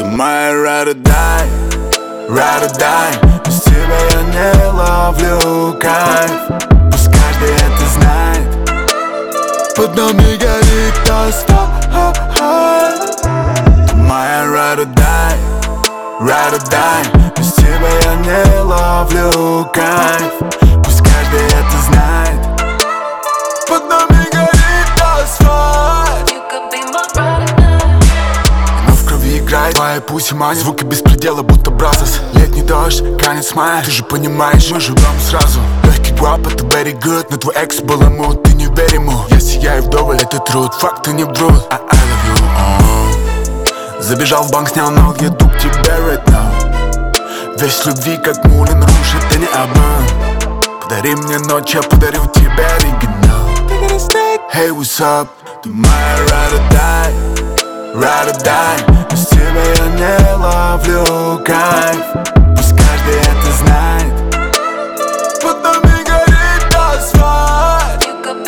Ты моя ride or die, ride or die. Без тебя я не ловлю кайф. Пусть каждый это знает. Под нами горит асфальт. Ты моя ride or die, ride or die. Без тебя я не ловлю кайф. Пусть каждый это знает. Под нами горит асфальт. Но в крови играет твоя пусть и манит. Звуки без предела, будто бразос. Летний дождь, конец мая. Ты же понимаешь, мы живем сразу. Легкий guap, это very good. Но твой экс был мут, ты не верь ему. Я сияю вдоволь, это труд, факты не врут. I love you, Забежал в банк, снял налог, еду к тебе right now. Весь любви, как Мулин Руж, это не обман. Подари мне ночь, я подарю тебе оригинал. Hey, what's up? Ты моя ride or die, ride or die. Без тебя я не ловлю кайф. Пусть каждый это знает. Под нами горит асфальт.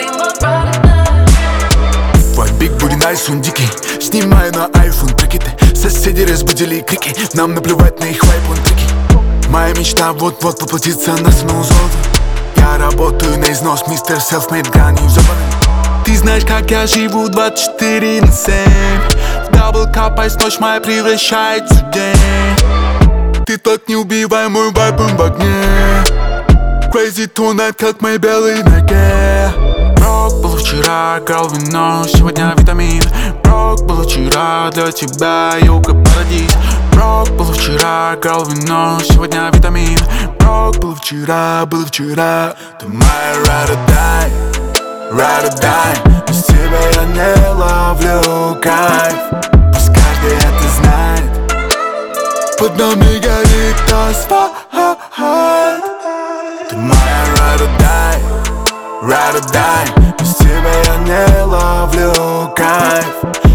Твой биг буди найс, он дикий. Снимаю на iPhone прикиты. Соседи разбудили крики. Нам наплевать на их вайп, он трики. Моя мечта вот-вот воплотится на саму золото. Я работаю на износ, мистер селфмейд, грани взобаны. Ты знаешь, как я живу 24/7. В дабл капайс, ночь моя превращается в день. Ты так неубиваемый вайпом в огне. Crazy tonight, как мои белые ноги. Брок был вчера, крал вино, сегодня витамин. Брок был вчера, для тебя юга парадиз. Брок был вчера, крал вино, сегодня витамин. Брок был вчера, Ты моя ride or die, ride or die. Без тебя я не ловлю кайф. Пусть каждый это знает. Под нами горит асфальт. Ты моя ride or die, ride or die. Без тебя я не ловлю кайф.